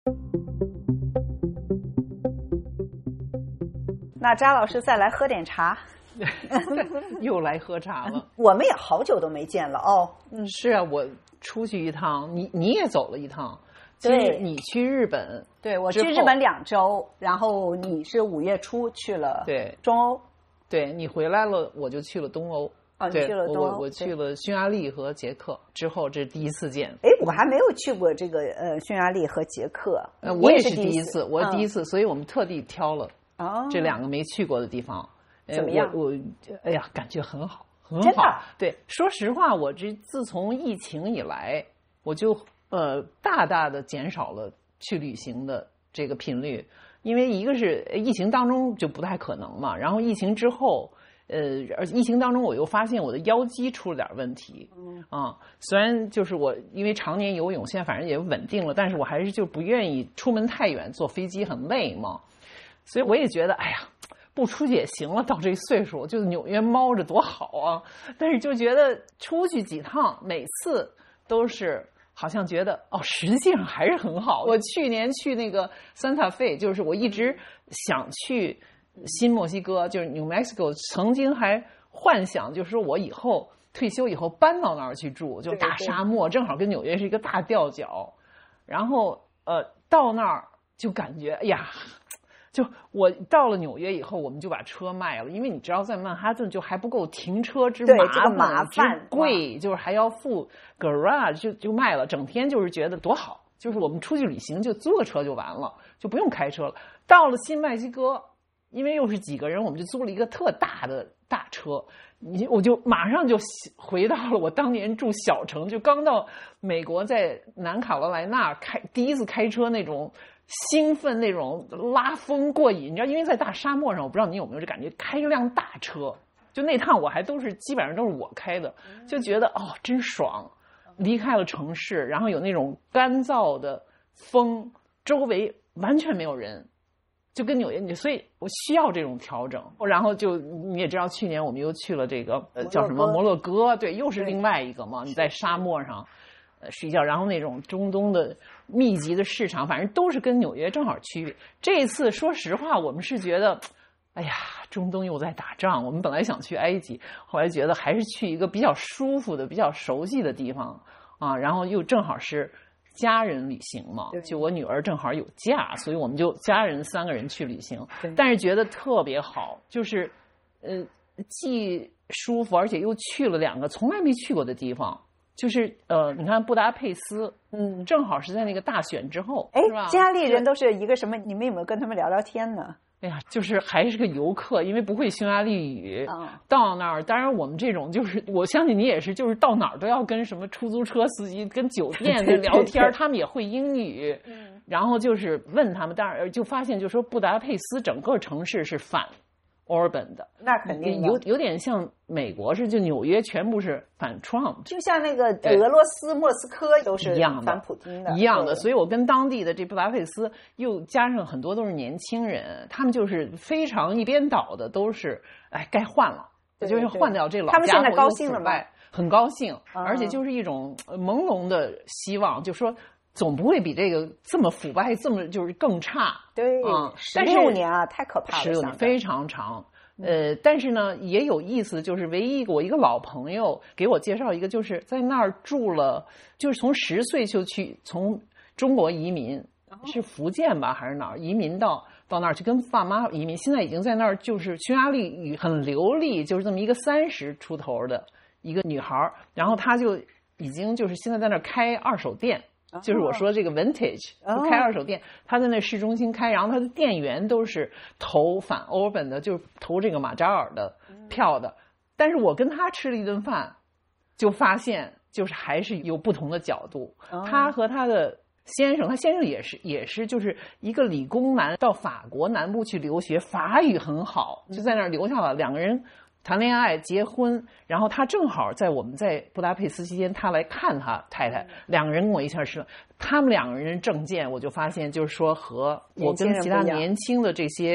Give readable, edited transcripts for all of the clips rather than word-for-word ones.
那扎老师再来喝点茶。 又来喝茶了。 我们也好久都没见了哦。 是啊，我出去一趟，你也走了一趟。 对， 你去日本。 对，我去日本2周，然后你是5月初去了中欧。 对，你回来了，我就去了东欧。 你去了东欧。 我去了匈牙利和捷克，之后这是第一次见。 我还没有去过这个匈牙利和捷克。 我也是第一次，我第一次，所以我们特地挑了这2个没去过的地方。 怎么样？ 哎呀，感觉很好，很好。 真的？ 对，说实话，我自从疫情以来，我就大大的减少了去旅行的这个频率，因为一个是疫情当中就不太可能嘛，然后疫情之后，疫情当中我又发现我的腰肌出了点问题。虽然就是我因为常年游泳，现在反正也稳定了，但是我还是就不愿意出门太远，坐飞机很累嘛，所以我也觉得，哎呀。不出去也行了，到这岁数就纽约猫着多好啊！但是就觉得出去几趟，每次都是好像觉得实际上还是很好。我去年去那个桑塔费，就是我一直想去新墨西哥，就是 New Mexico， 曾经还幻想就是说我以后退休以后搬到那儿去住，就大沙漠，正好跟纽约是一个大吊脚。然后到那儿就感觉哎呀。就我到了纽约以后，我们就把车卖了，因为你知道在曼哈顿就还不够停车之麻烦之贵，就是还要付 garage， 就卖了，整天就是觉得多好，就是我们出去旅行就租个车就完了，就不用开车了。到了新墨西哥，因为又是几个人，我们就租了一个特大的大车，我就马上就回到了我当年住小城，就刚到美国在南卡罗来纳第一次开车那种。兴奋那种拉风过瘾，你知道，因为在大沙漠上，我不知道你有没有这感觉，开一辆大车，就那趟我还基本上都是我开的，就觉得真爽，离开了城市，然后有那种干燥的风，周围完全没有人，就跟纽约，所以我需要这种调整。然后你也知道，去年我们又去了这个叫什么摩洛哥，对，又是另外一个嘛，你在沙漠上。睡觉，然后那种中东的密集的市场，反正都是跟纽约正好区别。这一次说实话，我们是觉得，哎呀，中东又在打仗，我们本来想去埃及，后来觉得还是去一个比较舒服的、比较熟悉的地方啊，然后又正好是家人旅行嘛，就我女儿正好有假，所以我们就家人3个人去旅行，但是觉得特别好，就是既舒服，而且又去了2个从来没去过的地方。就是你看布达佩斯，正好是在那个大选之后，是吧？ 匈牙利人都是一个什么？你们有没有跟他们聊聊天呢？ 哎呀，就是还是个游客，因为不会匈牙利语，到那儿，当然我们这种就是，我相信你也是，就是到哪儿都要跟什么出租车司机、跟酒店的聊天，他们也会英语，然后就是问他们，当然就发现，就说布达佩斯整个城市是反Orban 的， 那肯定有点像美国就纽约全部是反 Trump， 就像那个俄罗斯莫斯科都是反普京的， 一样的。所以我跟当地的这布达佩斯又加上很多都是年轻人，他们就是非常一边倒的，都是该换了，就是换掉这老家伙， 他们现在高兴了吗？ 很高兴，而且就是一种朦胧的希望，就说。总不会比这个这么腐败，这么就是更差。 对，16年啊，太可怕了，16 年非常长。但是呢，也有意思，就是唯一我一个老朋友给我介绍一个，就是在那儿住了，就是从10岁就从中国移民，是福建吧还是哪儿移民到那儿去跟爸妈移民，现在已经在那儿就是匈牙利语很流利，就是这么一个30出头的一个女孩，然后她就已经就是现在在那儿开2手店。就是我说这个 vintage 就开2手店，他在那市中心开，然后他的店员都是投反 Orban 的，就是投这个马扎尔的票的。但是我跟他吃了一顿饭，就发现就是还是有不同的角度。他和他的先生，他先生也是就是一个理工男，到法国南部去留学，法语很好，就在那儿留下了，2个人。谈恋爱结婚，然后他正好在我们在布达佩斯期间，他来看他太太，2个人跟我一起吃，他们2个人证件，我就发现就是说和我跟其他年轻的这些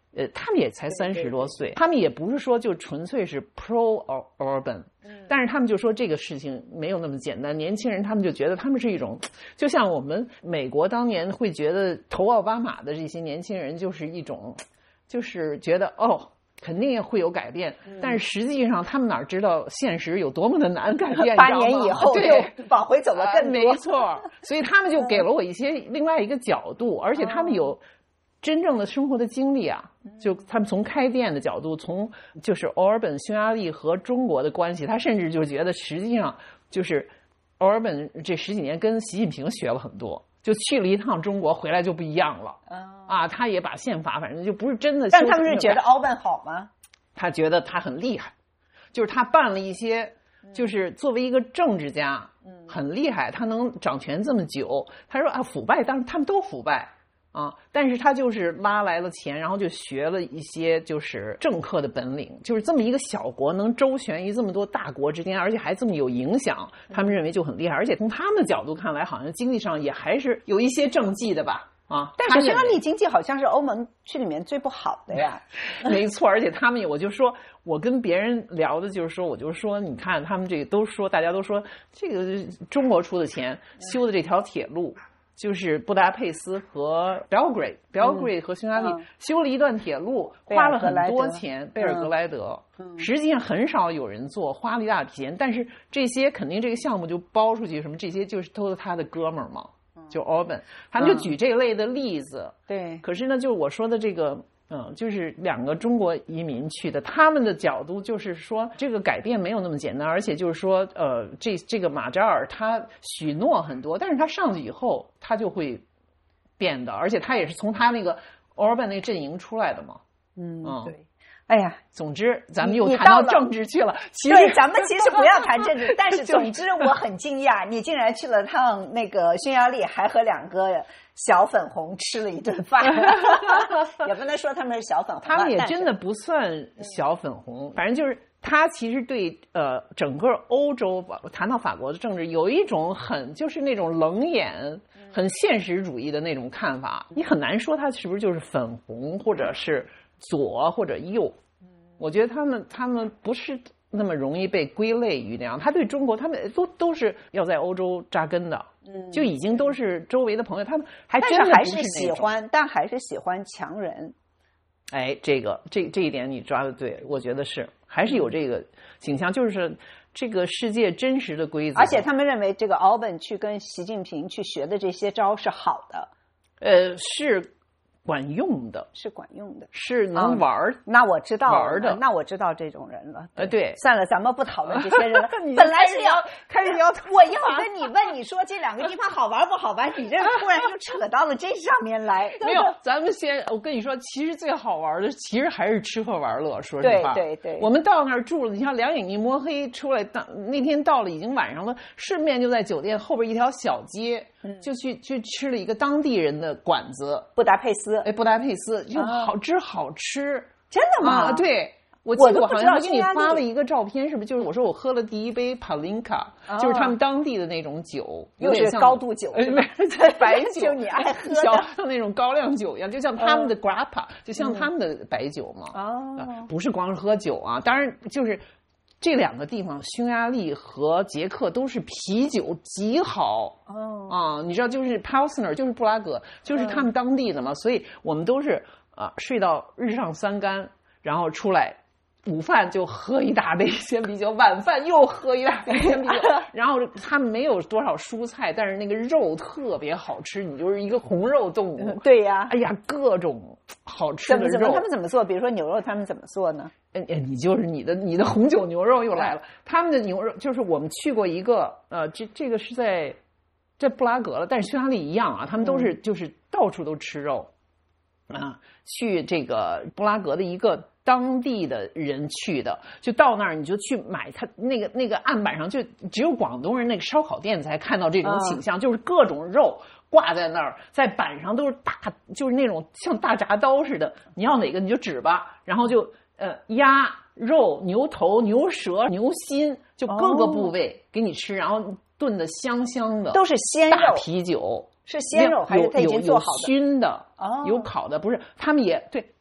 他们也才30多岁，他们也不是说就纯粹是 pro urban，但是他们就说这个事情没有那么简单。年轻人他们就觉得他们是一种，就像我们美国当年会觉得投奥巴马的这些年轻人就是一种，就是觉得肯定会有改变，但是实际上他们哪知道现实有多么的难改变 ？8年以后就往回走了更多， 没错。所以他们就给了我一些另外一个角度，而且他们有真正的生活的经历啊，就他们从开店的角度，从就是奥尔本匈牙利和中国的关系，他甚至就觉得实际上就是奥尔本这10几年跟习近平学了很多。就去了一趟中国，回来就不一样了。他也把宪法，反正就不是真的。 但他们是觉得奥本好吗？ 他觉得他很厉害，就是他办了一些，就是作为一个政治家，很厉害，他能掌权这么久。他说腐败，当然他们都腐败但是他就是拉来了钱，然后就学了一些就是政客的本领，就是这么一个小国能周旋于这么多大国之间，而且还这么有影响，他们认为就很厉害。而且从他们的角度看来，好像经济上也还是有一些政绩的吧。 但是匈牙利经济好像是欧盟区里面最不好的呀。 没错，而且他们我就说，我跟别人聊的就是说，我就说，你看他们这个都说，大家都说这个中国出的钱修的这条铁路。就是布达佩斯和 Belgrade 和匈牙利修了一段铁路，花了很多钱，贝尔格莱德。实际上很少有人做，花了一大笔钱，但是这些肯定这个项目就包出去，什么这些就是都是他的哥们儿嘛，就 Orban， 他们就举这类的例子。 对， 可是呢，就是我说的这个。就是2个中国移民去的，他们的角度就是说，这个改变没有那么简单，而且就是说，这个马扎尔他许诺很多，但是他上去以后，他就会变的，而且他也是从他那个 Orban 那个阵营出来的嘛。 对。哎呀， 总之咱们又谈到政治去了。 对，咱们其实不要谈政治，但是总之我很惊讶，你竟然去了趟那个匈牙利，还和2个小粉红吃了一顿饭。也不能说他们是小粉红， 他们也真的不算小粉红，反正就是他其实对整个欧洲，谈到法国的政治，有一种就是那种冷眼、很现实主义的那种看法。你很难说他是不是就是粉红，或者是左或者右。我觉得他们不是那么容易被归类于那样。他对中国，他们都是要在欧洲扎根的，就已经都是周围的朋友，他们还真的不是喜欢，但还是喜欢强人。 哎，这一点你抓的对，我觉得是还是有这个倾向，就是这个世界真实的规则。 而且他们认为这个奥本去跟习近平去学的这些招是好的， 是管用的，是能玩那我知道玩的， 那我知道这种人了。 对， 算了，咱们不讨论这些人了。本来是要开始要， 我要跟你问你说这2个地方好玩不好玩，你这突然就扯到了这上面来。 没有，咱们先，我跟你说，其实最好玩的，其实还是吃喝玩乐。说实话， 对，我们到那儿住了，你像2眼一摸黑出来，那天到了已经晚上了，顺便就在酒店后边一条小街。就去吃了一个当地人的馆子， 布达佩斯又好吃， 真的吗？ 对，我好像给你发了一个照片，是不是？就是我说我喝了第一杯 Palinka，就是他们当地的那种酒， 又是高度酒， 白酒， 就你爱喝的， 像那种高粱酒一样，就像他们的 Grappa，就像他们的白酒嘛。不是光是喝酒啊，当然就是。这2个地方，匈牙利和捷克都是啤酒极好你知道，就是 Pilsner， 就是布拉格，就是他们当地的嘛，所以我们都是睡到日上3竿，然后出来，午饭就喝一大杯鲜啤酒，晚饭又喝一大杯鲜啤酒，然后他们没有多少蔬菜，但是那个肉特别好吃，你就是一个红肉动物。 对呀， 哎呀，各种好吃的肉。 他们怎么做？比如说牛肉，他们怎么做呢？ 你就是你的红酒牛肉又来了。他们的牛肉就是我们去过一个这个是在布拉格了，但是匈牙利一样啊，他们都是就是到处都吃肉去这个布拉格的一个当地的人去的，就到那儿你就去买他那个案板上就只有广东人那个烧烤店才看到这种倾向，就是各种肉挂在那儿，在板上都是就是那种像大铡刀似的，你要哪个你就指吧，然后就鸭肉、牛头、牛舌、牛心，就各个部位给你吃，然后炖的香香的， 都是鲜肉， 大啤酒。 是鲜肉还是他已经做好的？ 有熏的，有烤的，不是他们也对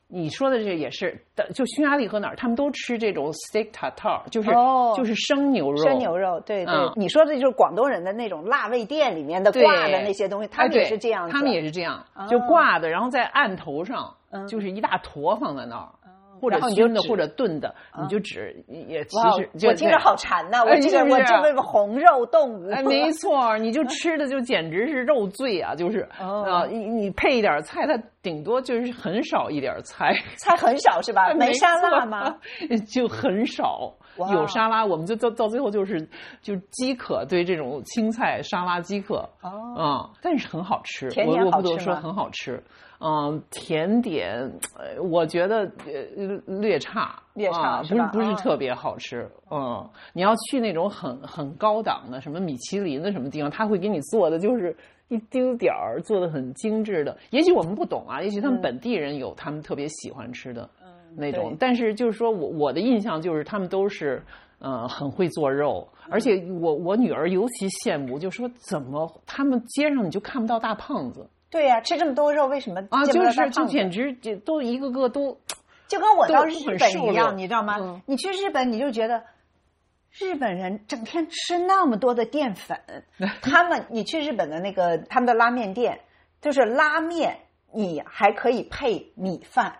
你说的这也是，就匈牙利和哪儿，他们都吃这种 steak tartare， 就是生牛肉。 生牛肉，对对，你说的就是广东人的那种辣味店里面的挂的那些东西，他们也是这样子。 他们也是这样，就挂的，然后在案头上，就是一大坨放在那儿。或者熏的或者炖的，你就也其实我听着好馋呐！我这个红肉动物， 没错，你就吃的就简直是肉醉啊！就是你配一点菜，它顶多就是很少一点菜， 菜很少是吧？没沙拉吗？ 就很少。有沙拉，我们就到最后就饥渴，对这种青菜沙拉饥渴但是很好吃，我不得说很好吃。甜点我觉得略差，不是特别好吃。你要去那种很高档的什么米其林的什么地方，他会给你做的就是一丢点儿，做的很精致的。也许我们不懂啊，也许他们本地人有他们特别喜欢吃的那种，但是就是说我的印象就是他们都是很会做肉，而且我女儿尤其羡慕，就说怎么他们街上你就看不到大胖子。 对呀，吃这么多肉，为什么就简直都一个个都就跟我到日本一样，你知道吗？你去日本你就觉得日本人整天吃那么多的淀粉，你去日本的那个他们的拉面店，就是拉面你还可以配米饭。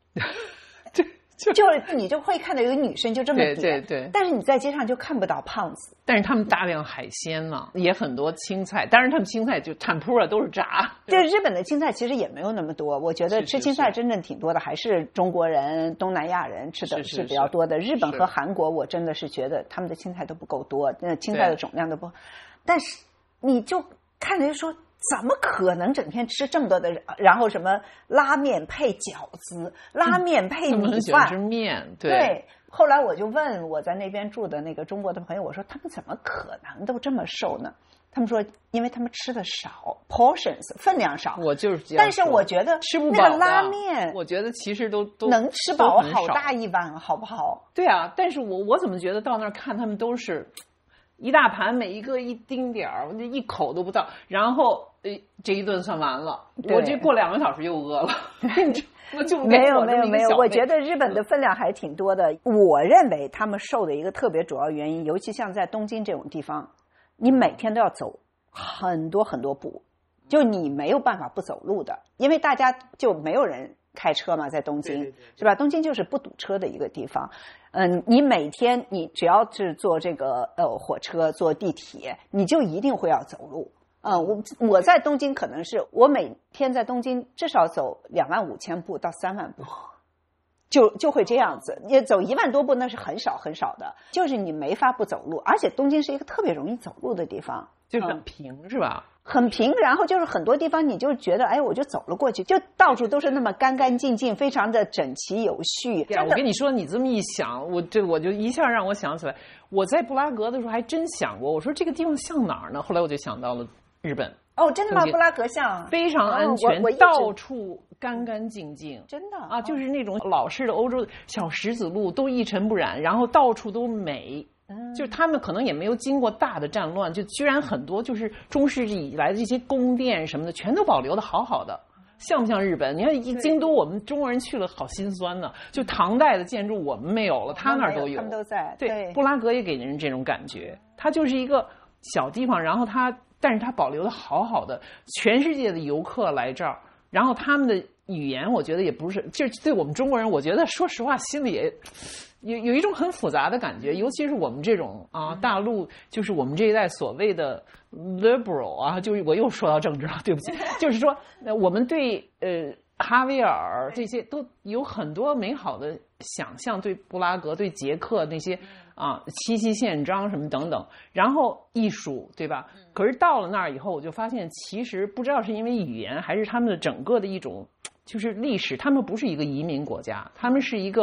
就是你就会看到有个女生就这么点，对，但是你在街上就看不到胖子。 但是他们大量海鲜嘛，也很多青菜，当然他们青菜就坦扑都是炸。 就日本的青菜其实也没有那么多，我觉得吃青菜真正挺多的还是中国人、东南亚人吃的是比较多的。日本和韩国我真的是觉得他们的青菜都不够多，那青菜的总量都不，但是你就看着就说。怎么可能整天吃这么多的？然后什么拉面配饺子，拉面配米饭， 吃面， 对。后来我就问我在那边住的那个中国的朋友，我说他们怎么可能都这么瘦呢？他们说，因为他们吃的少 ，portions 分量少。 我就是这样。 但是我觉得吃不饱那个拉面， 我觉得其实都能吃饱，好大一碗，好不好？ 对啊，但是我怎么觉得到那儿看他们都是。一大盘，每一个一丁点儿，一口都不到，然后这一顿算完了，我这过2个小时又饿了。 没有，我觉得日本的分量还挺多的。我认为他们瘦的一个特别主要原因，尤其像在东京这种地方，你每天都要走很多很多步，就你没有办法不走路的，因为大家就没有人开车嘛，在东京是吧？东京就是不堵车的一个地方。你每天你只要是坐这个火车、坐地铁，你就一定会要走路。我在东京可能是我每天在东京至少走25000步到3万步，就会这样子。你走1万多步那是很少很少的，就是你没法不走路。而且东京是一个特别容易走路的地方， 就是很平是吧？ 很平，然后就是很多地方你就觉得，哎，我就走了过去，就到处都是那么干干净净，非常的整齐有序。 我跟你说，你这么一想，我就一下让我想起来，我在布拉格的时候还真想过，我说这个地方像哪儿呢？后来我就想到了日本。 哦，真的吗？布拉格像非常安全，到处干干净净， 真的啊，就是那种老式的欧洲小石子路都一尘不染，然后到处都美。就是他们可能也没有经过大的战乱，就居然很多就是中世纪以来的这些宫殿什么的全都保留的好好的，像不像日本？你看京都，我们中国人去了好心酸呢。就唐代的建筑我们没有了，他那儿都有， 他们都在。 对，布拉格也给人这种感觉，它就是一个小地方，然后但是它保留的好好的，全世界的游客来这儿，然后他们的语言我觉得也不是，就是对我们中国人，我觉得说实话心里也有一种很复杂的感觉，尤其是我们这种大陆，就是我们这一代所谓的 liberal 啊，就是我又说到政治了，对不起，就是说我们对哈维尔这些都有很多美好的想象，对布拉格、对捷克那些七夕宪章什么等等，然后艺术，对吧？可是到了那儿以后，我就发现其实不知道是因为语言还是他们的整个的一种就是历史，他们不是一个移民国家，他们是一个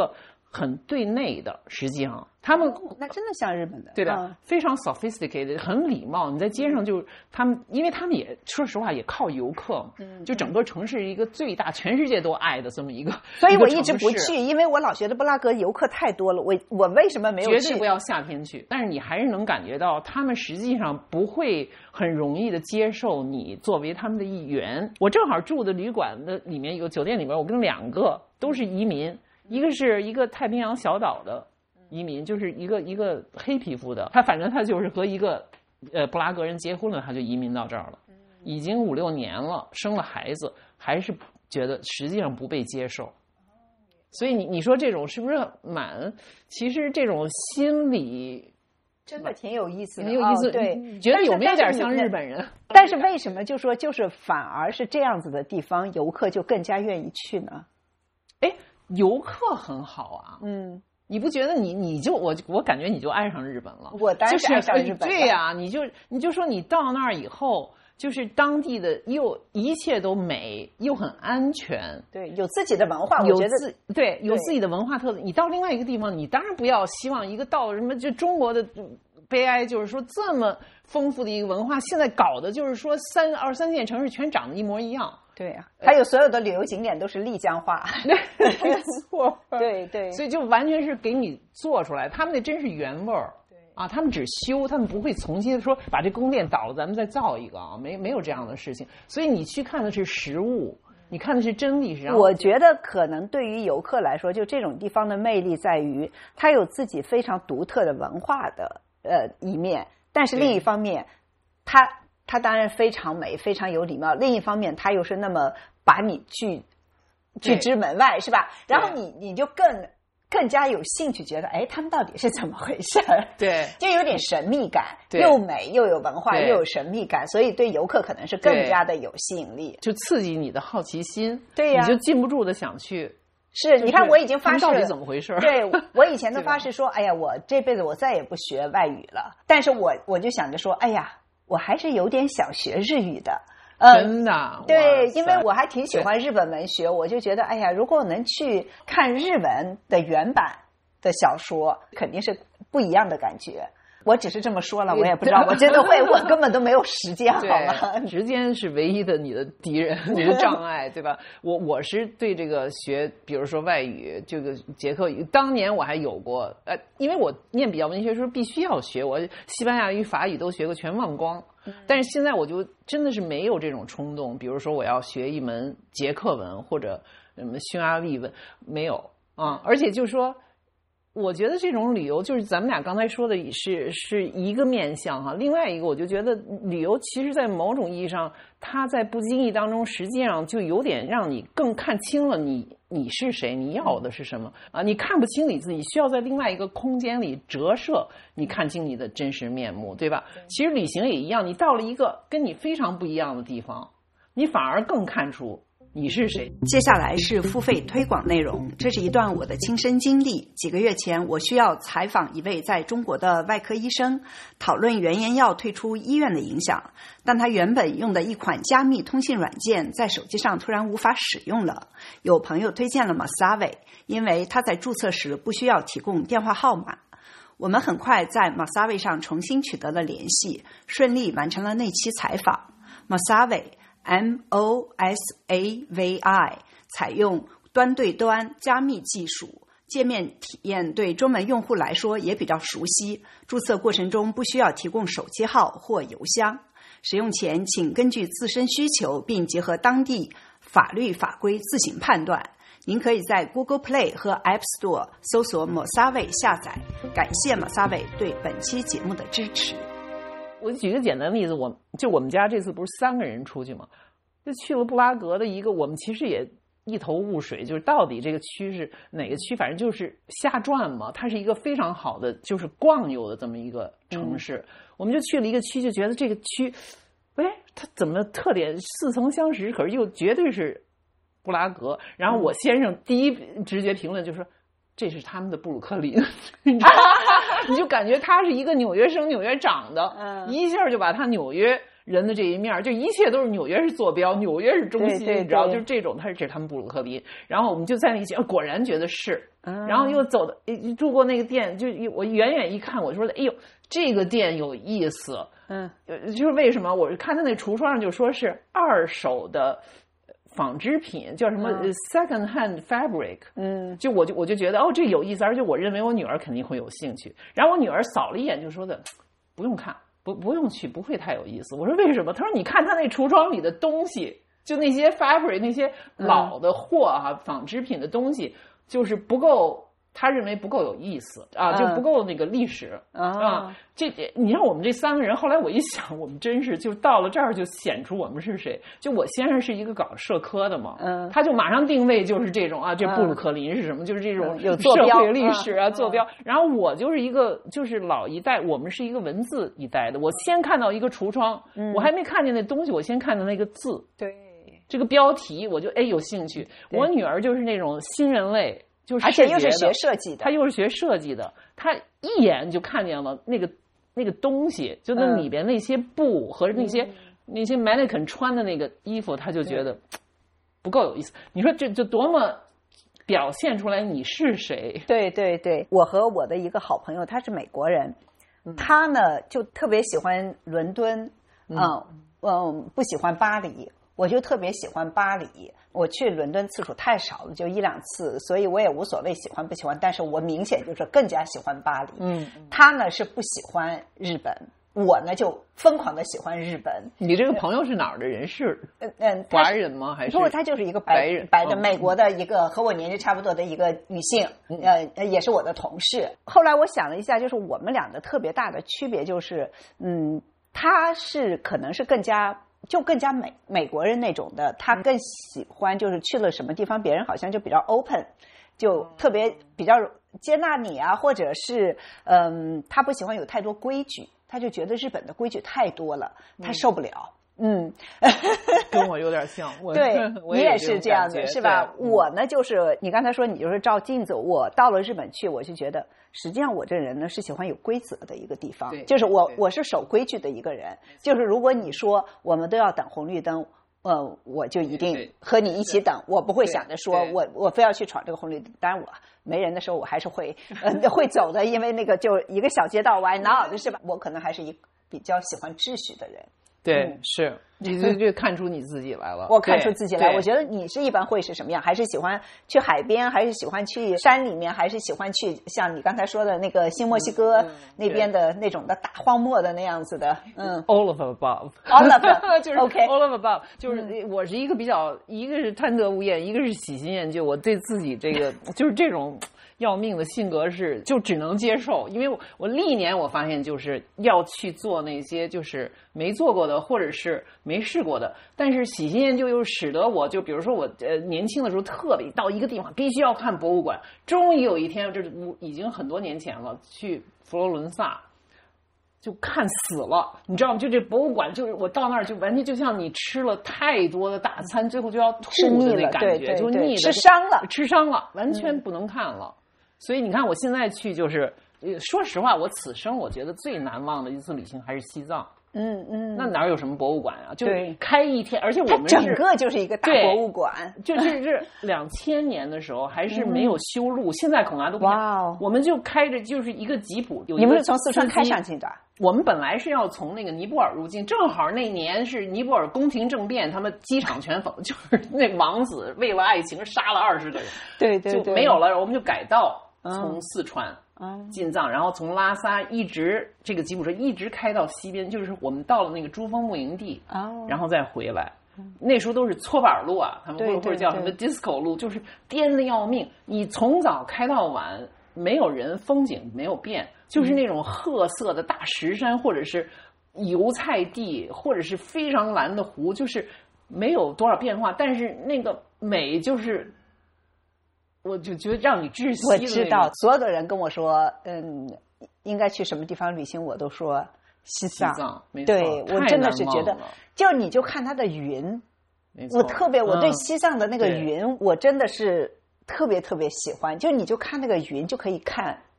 很对内的，实际上他们那真的像日本的， 对的，非常 sophisticated， 很礼貌。你在街上就他们，因为他们也说实话也靠游客，就整个城市一个最大，全世界都爱的这么一个， 所以我一直不去，因为我老觉得布拉格游客太多了。我为什么没有去？ 绝对不要夏天去，但是你还是能感觉到他们实际上不会很容易的接受你作为他们的一员。我正好住的旅馆的里面有酒店里面，我跟2个都是移民。一个是一个太平洋小岛的移民，就是一个黑皮肤的，他反正他就是和一个布拉格人结婚了，他就移民到这儿了，已经5、6年了，生了孩子，还是觉得实际上不被接受。所以你说这种是不是其实这种心理真的挺有意思的， 很有意思。 对， 觉得有没有点像日本人？ 但是为什么就是反而是这样子的地方，游客就更加愿意去呢？ 哎，游客很好啊，你不觉得我感觉你就爱上日本了？ 我当然是爱上日本了。 对呀，你就说你到那儿以后，就是当地的一切都美，又很安全， 对，有自己的文化，我觉得对，有自己的文化特色。你到另外一个地方，你当然不要希望一个到什么就中国的悲哀，就是说这么丰富的一个文化，现在搞的就是说2、3线城市全长得一模一样。 对呀，还有所有的旅游景点都是丽江化， 没错， 对对， 所以就完全是给你做出来，他们那真是原味儿， 对啊，他们只修，他们不会重新说把这宫殿倒了，咱们再造一个啊，没有这样的事情。所以你去看的是实物，你看的是真历史。 我觉得可能对于游客来说，就这种地方的魅力在于它有自己非常独特的文化的一面，但是另一方面，它当然非常美，非常有礼貌。另一方面，它又是那么把你拒之门外，是吧？然后你就更加有兴趣，觉得哎，他们到底是怎么回事？ 对， 就有点神秘感，又美又有文化，又有神秘感，所以对游客可能是更加的有吸引力， 就刺激你的好奇心。 对呀， 你就禁不住的想去。 是，你看我已经发誓， 到底怎么回事？ 对，我以前都发誓说，哎呀，我这辈子我再也不学外语了。但是我就想着说，哎呀，我还是有点想学日语的。 真的， 对，因为我还挺喜欢日本文学，我就觉得，哎呀，如果我能去看日文的原版的小说，肯定是不一样的感觉。我只是这么说了，我也不知道我真的会，我根本都没有时间，好吗？ 时间是唯一的你的敌人，你的障碍，对吧？我是对这个学，比如说外语，这个捷克语，当年我还有过，因为我念比较文学时候必须要学，我西班牙语、法语都学过，全忘光。但是现在我就真的是没有这种冲动，比如说我要学一门捷克文或者什么匈牙利文，没有啊，而且就是说。我觉得这种旅游就是咱们俩刚才说的是一个面向哈，另外一个我就觉得旅游其实在某种意义上，它在不经意当中实际上就有点让你更看清了你是谁，你要的是什么啊？你看不清你自己，需要在另外一个空间里折射，你看清你的真实面目，对吧？其实旅行也一样，你到了一个跟你非常不一样的地方，你反而更看出你是谁？ 接下来是付费推广内容，这是一段我的亲身经历。几个月前，我需要采访一位在中国的外科医生，讨论原研药退出医院的影响。但他原本用的一款加密通信软件在手机上突然无法使用了。有朋友推荐了 Masavi， 因为他在注册时不需要提供电话号码。我们很快在 Masavi 上重新取得了联系，顺利完成了那期采访。Masavi。MOSAVI 采用端对端加密技术，界面体验对中文用户来说也比较熟悉。注册过程中不需要提供手机号或邮箱。使用前请根据自身需求并结合当地法律法规自行判断。您可以在 Google Play 和 App Store 搜索 Masavi 下载。感谢 Masavi 对本期节目的支持。 我举个简单的例子，我们家这次不是3个人出去吗？就去了布拉格的一个，我们其实也一头雾水，就是到底这个区是哪个区，反正就是瞎转嘛。它是一个非常好的就是逛游的这么一个城市，我们就去了一个区，就觉得这个区，哎，它怎么特点似曾相识，可是又绝对是布拉格。然后我先生第一直觉评论就说。这是他们的布鲁克林，你就感觉他是一个纽约生、纽约长的，一下就把他纽约人的这一面，就一切都是纽约是坐标，纽约是中心， 对你知道，就是这种，这是他们布鲁克林。然后我们就在那一起，果然觉得是，然后又走的住过那个店，就我远远一看，我说哎呦，这个店有意思，就是为什么？我看他那橱窗上就说是2手的纺织品，叫什么 second hand fabric，就我就觉得哦，这有意思，而且我认为我女儿肯定会有兴趣。然后我女儿扫了一眼就说的不用看，不用去，不会太有意思。我说为什么？她说你看她那橱窗里的东西，就那些 fabric 那些老的货啊，纺织品的东西，就是不够。他认为不够有意思啊，就不够那个历史啊。这你让我们这3个人，后来我一想，我们真是就到了这儿就显出我们是谁。就我先生是一个搞社科的嘛，他就马上定位就是这种啊，这布鲁克林是什么？就是这种有坐标、 社会历史啊，坐标。然后我就是一个就是老一代，我们是一个文字一代的。我先看到一个橱窗，我还没看见那东西，我先看到那个字， 对这个标题，我就有兴趣。我女儿就是那种新人类。就是而且又是学设计的， 他又是学设计的，他一眼就看见了那个东西，就那里边那些布和那些mannequin 穿的那个衣服，他就觉得不够有意思。你说这就多么表现出来你是谁？ 对对对，我和我的一个好朋友，他是美国人，他呢就特别喜欢伦敦，不喜欢巴黎。我就特别喜欢巴黎，我去伦敦次数太少了，就1、2次，所以我也无所谓喜欢不喜欢，但是我明显就是更加喜欢巴黎。他呢是不喜欢日本，我呢就疯狂的喜欢日本。 你这个朋友是哪儿的人？是华人吗？还是？ 不，他就是一个白人，美国的一个和我年纪差不多的一个女性，也是我的同事。后来我想了一下，就是我们俩的特别大的区别就是，他是可能是更加美国人那种的，他更喜欢就是去了什么地方，别人好像就比较 open， 就特别比较接纳你啊，或者是他不喜欢有太多规矩，他就觉得日本的规矩太多了，他受不了。 跟我有点像。 对，你也是这样的，是吧？我呢，就是你刚才说你就是照镜子，我到了日本去，我就觉得实际上我这人呢是喜欢有规则的一个地方，就是我是守规矩的一个人，就是如果你说我们都要等红绿灯，我就一定和你一起等，我不会想着说我非要去闯这个红绿灯。当然我没人的时候我还是会走的，因为那个就一个小街道我爱闹的是吧？我可能还是一个比较喜欢秩序的人。 对，是你就看出你自己来了。 我看出自己来，我觉得你是一般会是什么样？还是喜欢去海边，还是喜欢去山里面，还是喜欢去像你刚才说的那个新墨西哥那边的那种的大荒漠的那样子的 ？All of above， all of 就是 all of above， 就是我是一个比较，一个是贪得无厌，一个是喜新厌旧。我对自己这个就是这种要命的性格就只能接受，因为我历年我发现就是要去做那些就是没做过的或者是没试过的，但是喜新厌旧又使得我就比如说我年轻的时候特别到一个地方必须要看博物馆，终于有一天这已经很多年前了，去佛罗伦萨就看死了，你知道吗？就这博物馆，就是我到那儿就完全就像你吃了太多的大餐，最后就要吐的那感觉，就腻的，吃伤了，完全不能看了。所以你看，我现在去就是，说实话，我此生我觉得最难忘的一次旅行还是西藏。那哪有什么博物馆啊？就开一天，而且我们整个就是一个大博物馆。 就是2000年的时候还是没有修路，现在恐怕都不一样。我们就开着就是一个吉普， 你们是从四川开上去的？ 我们本来是要从那个尼泊尔入境，正好那年是尼泊尔宫廷政变，他们机场全封，就是那王子为了爱情杀了20个人， 对， 就没有了，我们就改道。从四川进藏，然后从拉萨一直这个吉普车一直开到西边，就是我们到了那个珠峰牧营地，然后再回来。那时候都是搓板路啊，他们或者叫什么 disco 路，就是颠的要命。你从早开到晚，没有人，风景没有变，就是那种褐色的大石山，或者是油菜地，或者是非常蓝的湖，就是没有多少变化，但是那个美就是。我就觉得让你窒息。 我知道，所有的人跟我说，应该去什么地方旅行，我都说西藏。对，我真的是觉得，就你就看它的云，我对西藏的那个云，我真的是特别特别喜欢。就你就看那个云，就可以看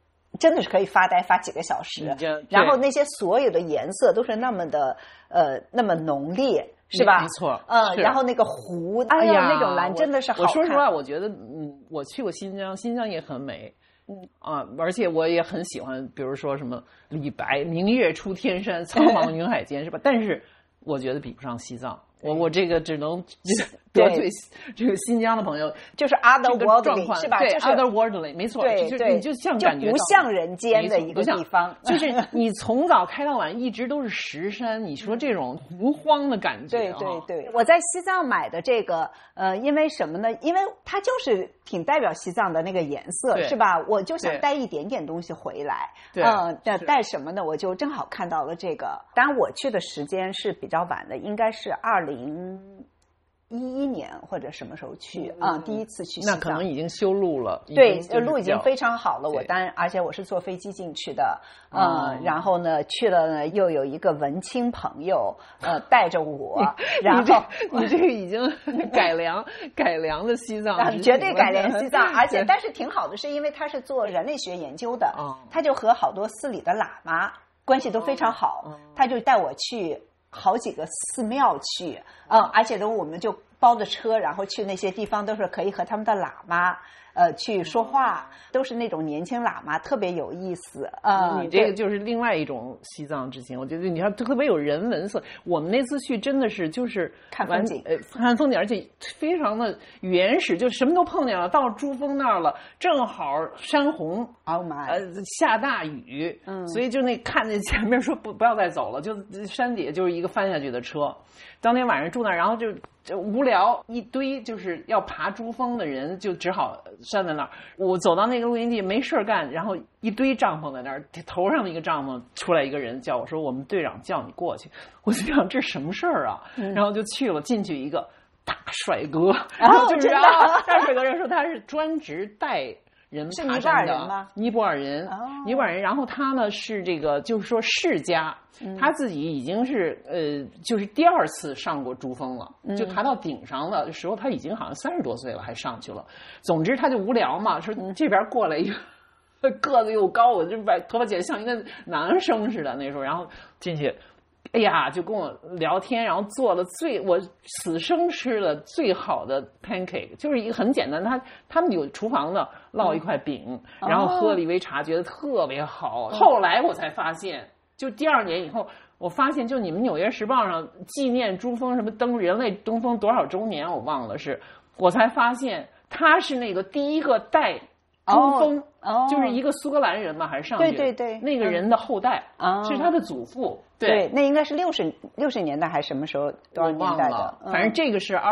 真的是可以发呆发几个小时，然后那些所有的颜色都是那么的那么浓烈。是吧？ 没错， 然后那个湖，哎呀，那种蓝真的是好看。 我说实话，我觉得，我去过新疆，新疆也很美，而且我也很喜欢，比如说什么李白“明月出天山，苍茫云海间”，是吧？但是我觉得比不上西藏。我这个只能得罪这个新疆的朋友， 就是 otherworldly 是吧？ 对， 就是 otherworldly 没错， 对就是你就像感觉就不像人间的一个地方， 就是你从早开到晚一直都是石山，你说这种洪荒的感觉， 对，我在西藏买的这个因为什么呢？因为它就是挺代表西藏的那个颜色，是吧？我就想带一点点东西回来，带什么呢？我就正好看到了这个。当然我去的时间是比较晚的，应该是2011年或者什么时候去第一次去西藏， 那可能已经修路了。 对，路已经非常好了。而且我是坐飞机进去的，然后呢去了呢，又有一个文青朋友带着我，然后你这个已经改良的西藏， 绝对改良西藏，而且但是挺好的，是因为他是做人类学研究的，他就和好多寺里的喇嘛关系都非常好，他就带我去好几个寺庙去，而且我们就包着车，然后去那些地方都是可以和他们的喇嘛去说话，都是那种年轻喇嘛，特别有意思。 你这个就是另外一种西藏之行，我觉得你看特别有人文色。我们那次去真的是就是看风景， 看风景，而且非常的原始，就什么都碰见了。到珠峰那儿了，正好山洪，下大雨，所以就看见前面说不要再走了，就山底下就是一个翻下去的车。当天晚上住那儿，然后就无聊，一堆就是要爬珠峰的人就只好站在那儿。我走到那个露营地没事干，然后一堆帐篷在那儿，头上的一个帐篷出来一个人叫我说：“我们队长叫你过去。”我就想这什么事儿啊？然后就去了，进去一个大帅哥，然后就是大帅哥人说他是专职带人爬山的，尼泊尔人，然后他呢是这个就是说世家。他自己已经是就是第2次上过珠峰了，就爬到顶上的时候，他已经好像30多岁了，还上去了。总之他就无聊嘛，说这边过来一个个子又高，我就把头发剪得像一个男生似的那时候，然后进去，哎呀，就跟我聊天，然后做了我此生吃的最好的 pancake， 就是一个很简单，他们有厨房的，烙一块饼，然后喝了一杯茶，觉得特别好。后来我才发现。就第2年以后，我发现就你们《纽约时报》上纪念珠峰什么人类登峰多少周年，我忘了我才发现他是那个第一个带珠峰，就是一个苏格兰人嘛，还是上去对那个人的后代，是他的祖父。 对，那应该是60年代还是什么时候多少年代的？ 反正这个是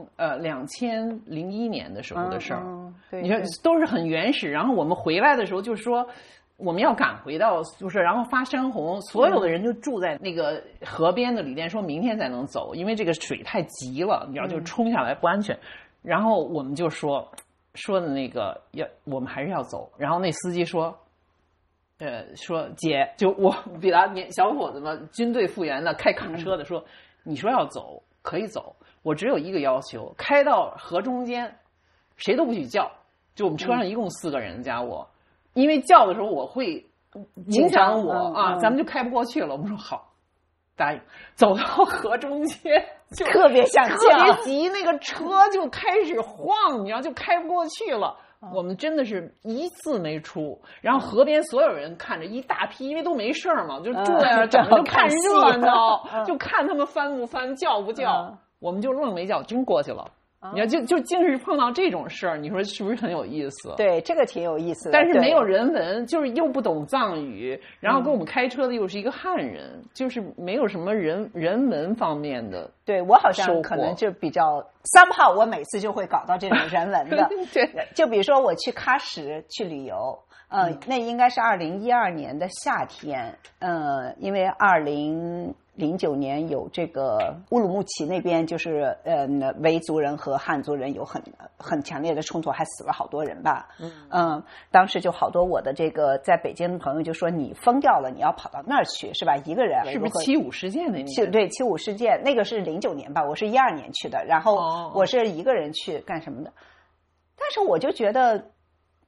2001年的时候的事儿。你说都是很原始。然后我们回来的时候就说。我们要赶回到宿舍，然后发山洪，所有的人就住在那个河边的旅店，说明天才能走，因为这个水太急了，你知道，就冲下来不安全。然后我们就说的那个我们还是要走。然后那司机说姐，就我比他小伙子嘛，军队复员的，开卡车的，说你说要走可以走，我只有一个要求，开到河中间，谁都不许叫，就我们车上一共4个人加我。因为叫的时候我会影响我咱们就开不过去了。我们说好，答应。走到河中间就特别想叫， 特别急，那个车就开始晃，你知道，就开不过去了。我们真的是一字没出，然后河边所有人看着一大批，因为都没事儿嘛，就住在那儿等着，就看热闹，就看他们翻不翻，叫不叫，我们就愣没叫，真过去了。你要就净是碰到这种事儿，你说是不是很有意思？ 对，这个挺有意思的。 但是没有人文，就是又不懂藏语，然后给我们开车的又是一个汉人，就是没有什么人文方面的。 对，我好像可能就比较somehow，我每次就会搞到这种人文的。 对， 就比如说我去喀什去旅游，那应该是2012年的夏天，因为2009年有这个乌鲁木齐那边就是维族人和汉族人有很强烈的冲突，还死了好多人吧。当时就好多我的这个在北京的朋友就说你疯掉了，你要跑到那儿去是吧？一个人是不是75事件那年？ 对，75事件那个是09年吧，我是12年去的，然后我是一个人去干什么的？但是我就觉得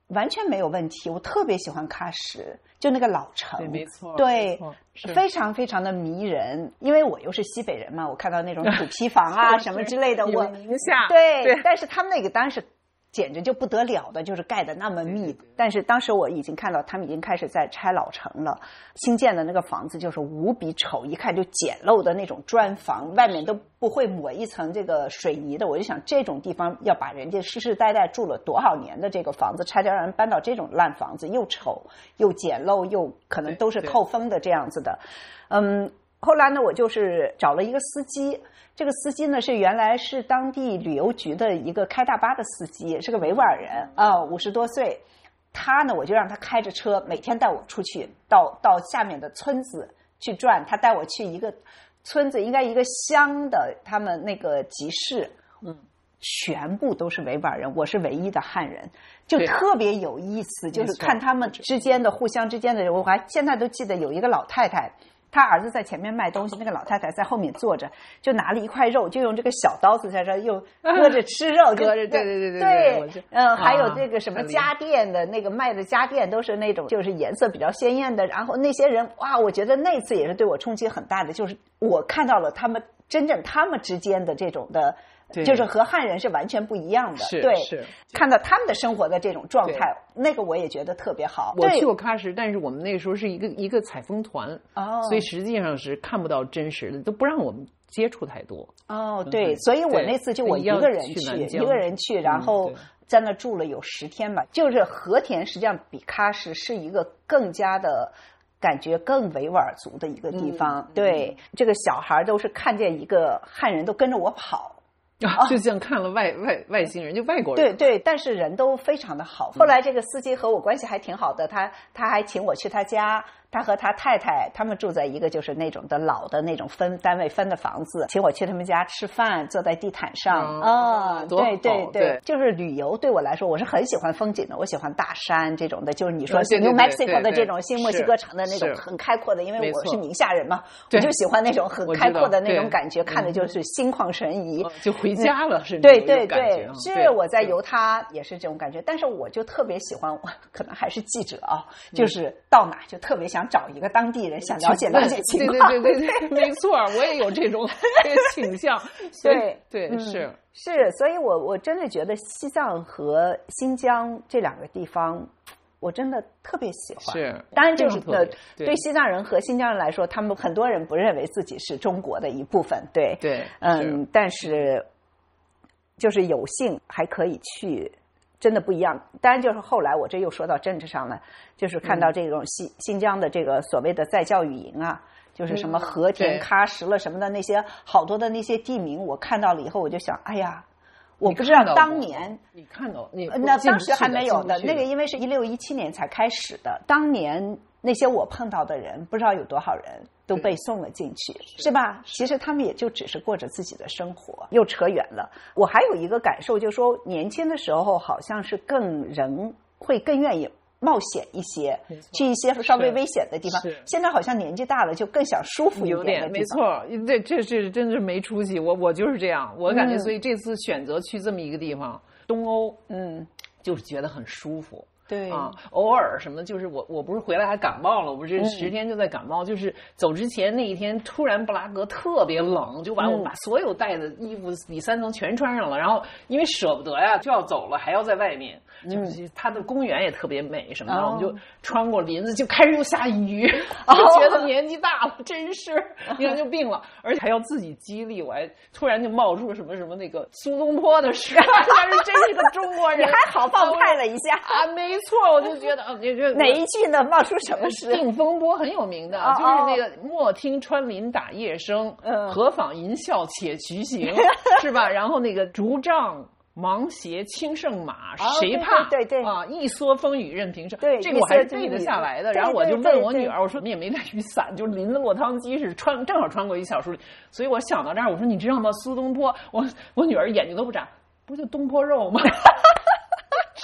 完全没有问题。我特别喜欢喀什，就那个老城， 对，没错， 对， 非常非常的迷人。因为我又是西北人嘛，我看到那种土坯房啊什么之类的，我宁夏， 对，但是他们那个当然是简直就不得了的，就是盖的那么密。但是当时我已经看到他们已经开始在拆老城了，新建的那个房子就是无比丑，一看就简陋的那种砖房，外面都不会抹一层这个水泥的。我就想这种地方要把人家世世代代住了多少年的这个房子拆掉，让人搬到这种烂房子，又丑又简陋又可能都是透风的这样子的。后来呢，我就是找了一个司机，这个司机呢是原来是当地旅游局的一个开大巴的司机，是个维吾尔人50多岁。他呢，我就让他开着车每天带我出去到下面的村子去转。他带我去一个村子，应该一个乡的他们那个集市，全部都是维吾尔人，我是唯一的汉人，就特别有意思，就是看他们之间的互相之间的。我还现在都记得有一个老太太，他儿子在前面卖东西，那个老太太在后面坐着，就拿了一块肉，就用这个小刀子在这又搁着吃肉， 搁着，对， 还有这个什么家电的那个卖的家电都是那种就是颜色比较鲜艳的。然后那些人哇，我觉得那次也是对我冲击很大的，就是我看到了他们真正他们之间的这种的。就是和汉人是完全不一样的，对， 是看到他们的生活的这种状态，那个我也觉得特别好。 我去过喀什，但是我们那个时候是一个采风团，所以实际上是看不到真实的，都不让我们接触太多。 对，所以我那次就我一个人去，然后在那住了有10天吧。就是和田实际上比喀什是一个更加的。感觉更维吾尔族的一个地方，对，这个小孩都是看见一个汉人都跟着我跑。 就像看了外星人，就外国人。 对，但是人都非常的好。后来这个司机和我关系还挺好的，他还请我去他家，他和他太太他们住在一个就是那种的老的那种单位分的房子，请我去他们家吃饭，坐在地毯上。对，就是旅游对我来说，我是很喜欢风景的，我喜欢大山这种的，就是你说 New Mexico 的这种新墨西哥城的那种很开阔的，因为我是宁夏人嘛，我就喜欢那种很开阔的那种感觉，看的就是心旷神怡， 就回家了，是对，是我在犹他也是这种感觉。但是我就特别喜欢，我可能还是记者就是到哪就特别想找一个当地人，想了解情况。 对，没错，我也有这种倾向。对，是， 所以我真的觉得西藏和新疆这2个地方。我真的特别喜欢，当然就是对西藏人和新疆人来说，他们很多人不认为自己是中国的一部分，对，但是就是有幸还可以去，真的不一样。当然就是后来我这又说到政治上了，就是看到这种新疆的这个所谓的再教育营啊，就是什么和田、喀什了什么的那些好多的那些地名，我看到了以后我就想，哎呀。我不知道当年你看到你那当时还没有的那个，因为是16、17年才开始的。当年那些我碰到的人，不知道有多少人都被送了进去，是吧？其实他们也就只是过着自己的生活。又扯远了。我还有一个感受，就是说年轻的时候好像是人会更愿意冒险一些，去一些稍微危险的地方。现在好像年纪大了，就更想舒服一点的地方。 没错，这是真是没出息。我就是这样，我感觉，所以这次选择去这么一个地方，东欧，就是觉得很舒服。 对偶尔什么，就是我不是回来还感冒了，我不是10天就在感冒，就是走之前那一天突然布拉格特别冷，就把我把所有带的衣服里3层全穿上了，然后因为舍不得呀，就要走了，还要在外面，就是它的公园也特别美什么的，我们就穿过林子，就开始又下雨，就觉得年纪大了，真是你看就病了，而且还要自己激励，我还突然就冒出什么那个苏东坡的诗，但是真是个中国人， 你还好放派了一下没错，我就觉得哪一句呢？冒出什么诗？ 定风波很有名的，就是那个莫听穿林打叶声，何妨吟啸且徐行，是吧？然后那个竹杖芒鞋轻胜马，谁怕？ 对一蓑风雨任平生。 对， 这个我还是背得下来的。然后我就问我女儿，我说你也没带雨伞，就淋了落汤鸡是正好穿过一小树林，所以我想到这儿，我说你知道吗？苏东坡，我女儿眼睛都不眨，不就东坡肉吗？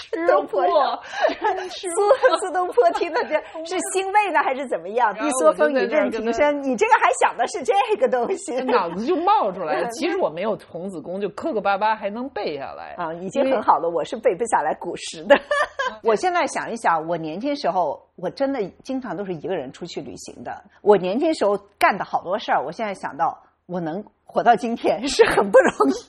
吃东坡货，真吃苏东坡听的是欣慰呢，还是怎么样？一蓑风雨任平生，你这个还想的是这个东西， 脑子就冒出来了。其实我没有童子功，就磕磕巴巴还能背下来啊，已经很好了。我是背不下来古诗的。我现在想一想，我年轻时候我真的经常都是一个人出去旅行的。我年轻时候干的好多事儿，我现在想到我能活到今天是很不容易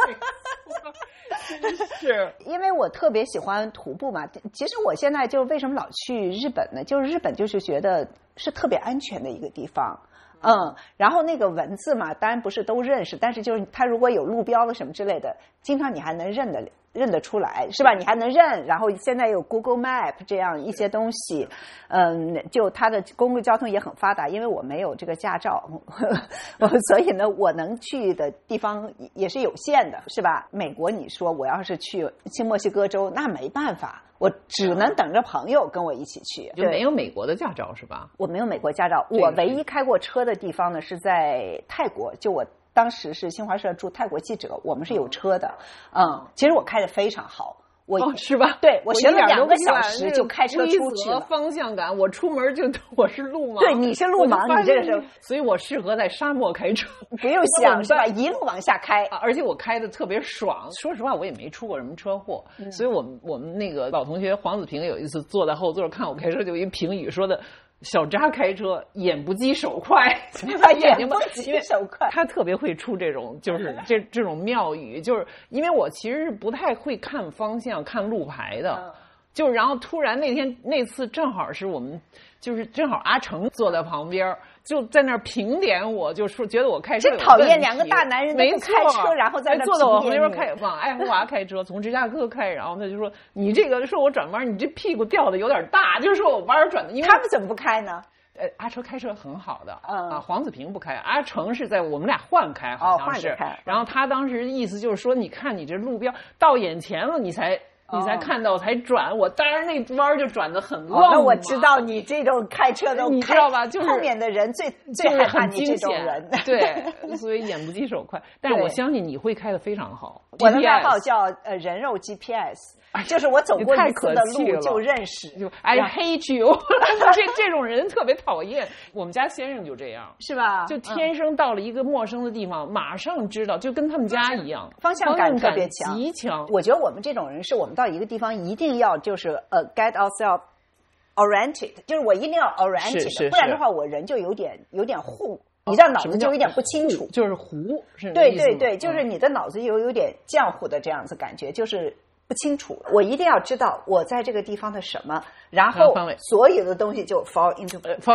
的。 是因为我特别喜欢徒步嘛。其实我现在就为什么老去日本呢？就是日本就是觉得是特别安全的一个地方。然后那个文字嘛，当然不是都认识，但是就是它如果有路标了什么之类的，经常你还能认得出来，是吧？你还能认。然后现在有 Google Map 这样一些东西，就它的公共交通也很发达。因为我没有这个驾照，所以呢，我能去的地方也是有限的，是吧？美国，你说我要是去新墨西哥州，那没办法。我只能等着朋友跟我一起去， 就没有美国的驾照是吧？ 我没有美国驾照，我唯一开过车的地方呢是在泰国，就我当时是新华社驻泰国记者，我们是有车的，其实我开得非常好。 是吧？ 对，我学了2个小时就开车出去了。 方向感，我出门就我是路盲。 对，你是路盲，你这个是， 所以我适合在沙漠开车， 不用想是吧？一路往下开， 而且我开的特别爽。说实话，我也没出过什么车祸，所以我们那个老同学黄子平有一次坐在后座看我开车，就一评语说的。小扎开车眼不疾手快， 眼不疾手快， 他特别会出这种就是这种妙语，就是因为我其实是不太会看方向、看路牌的，就然后突然那次正好是我们就是正好阿成坐在旁边。就在那儿评点我，就说觉得我开车有问题， 真讨厌2个大男人都不开车，然后在那坐到我旁边往爱荷华开车，从芝加哥开，然后他就说你这个说我转弯，你这屁股掉的有点大，就是说我弯转的。因为他们怎么不开呢？ 阿成开车很好的，黄子平不开，阿成是在我们俩换开，好像是。然后他当时意思就是说，你看你这路标到眼前了，你才看到才转，我当然那弯就转得很乱。 那我知道你这种开车的， 你知道吧？就是后面的人最害怕你这种人， 对，所以眼不疾手快。但是我相信你会开得非常好。 我的外号叫人肉 GPS。就是我走过一次的路就认识， 就 I hate you 这种人特别讨厌。我们家先生就这样， 是吧？ 就天生到了一个陌生的地方，马上知道，就跟他们家一样， 方向感特别强， 极强。 我觉得我们这种人是我们到一个地方一定要就是get ourselves oriented， 就是我一定要 oriented， 不然的话我人就有点糊。你这样脑子就有点不清楚， 就是糊，是对对对，就是你的脑子有点浆糊的这样子感觉，就是不清楚。我一定要知道我在这个地方的什么，然后所有的东西就 fall into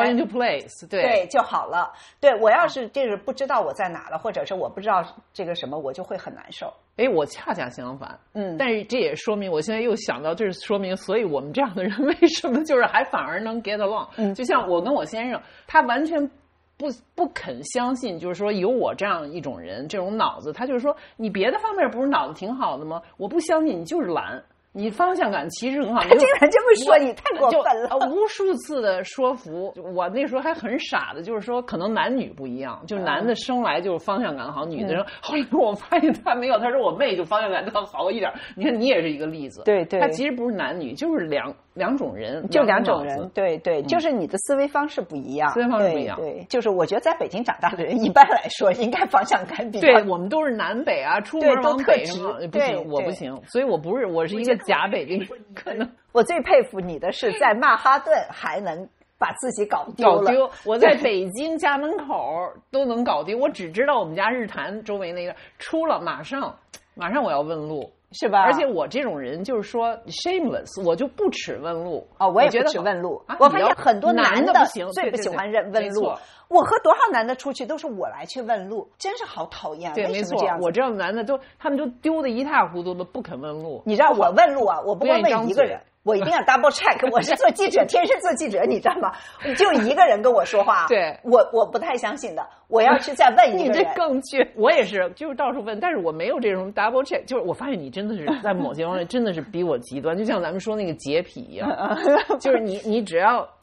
place， 对就好了。对，我要是就是不知道我在哪了，或者是我不知道这个什么，我就会很难受。 我恰恰相反，但是这也说明我现在又想到，就是说明，所以我们这样的人为什么就是还反而能 get along？就像我跟我先生，他完全。不肯相信，就是说有我这样一种人，这种脑子，他就是说你别的方面不是脑子挺好的吗？我不相信你就是懒，你方向感其实很好。 他竟然这么说，你太过分了！ 无数次的说服我，那时候还很傻的，就是说可能男女不一样，就是男的生来就是方向感好，女的后来我发现他没有，他说我妹就方向感更好一点。你看你也是一个例子， 对对， 他其实不是男女，就是两种人， 就两种人，对对，就是你的思维方式不一样， 思维方式不一样， 对，就是我觉得在北京长大的人，一般来说应该方向感比较， 对我们都是南北啊，出门往北上，不行，我不行，所以我是一个假北京，可能我最佩服你的是在曼哈顿还能把自己搞丢了， 我在北京家门口都能搞丢，我只知道我们家日坛周围那个出了，马上我要问路。 是吧？ 而且我这种人就是说 shameless， 我就不耻问路。 我也不耻问路。我发现很多男的最不喜欢问路。我和多少男的出去都是我来去问路，真是好讨厌。 对，没错，我知道男的他们就丢得一塌糊涂的，不肯问路。 你知道我问路啊，我不光问一个人。我一定要 double check， 我是做记者，天生做记者，你知道吗？就一个人跟我说话， 对， 我不太相信的，我要去再问一个人。 你这更绝，我也是，就是到处问，但是我没有这种 double check， 就是我发现你真的是在某些方面真的是比我极端，就像咱们说那个洁癖一样，就是你只要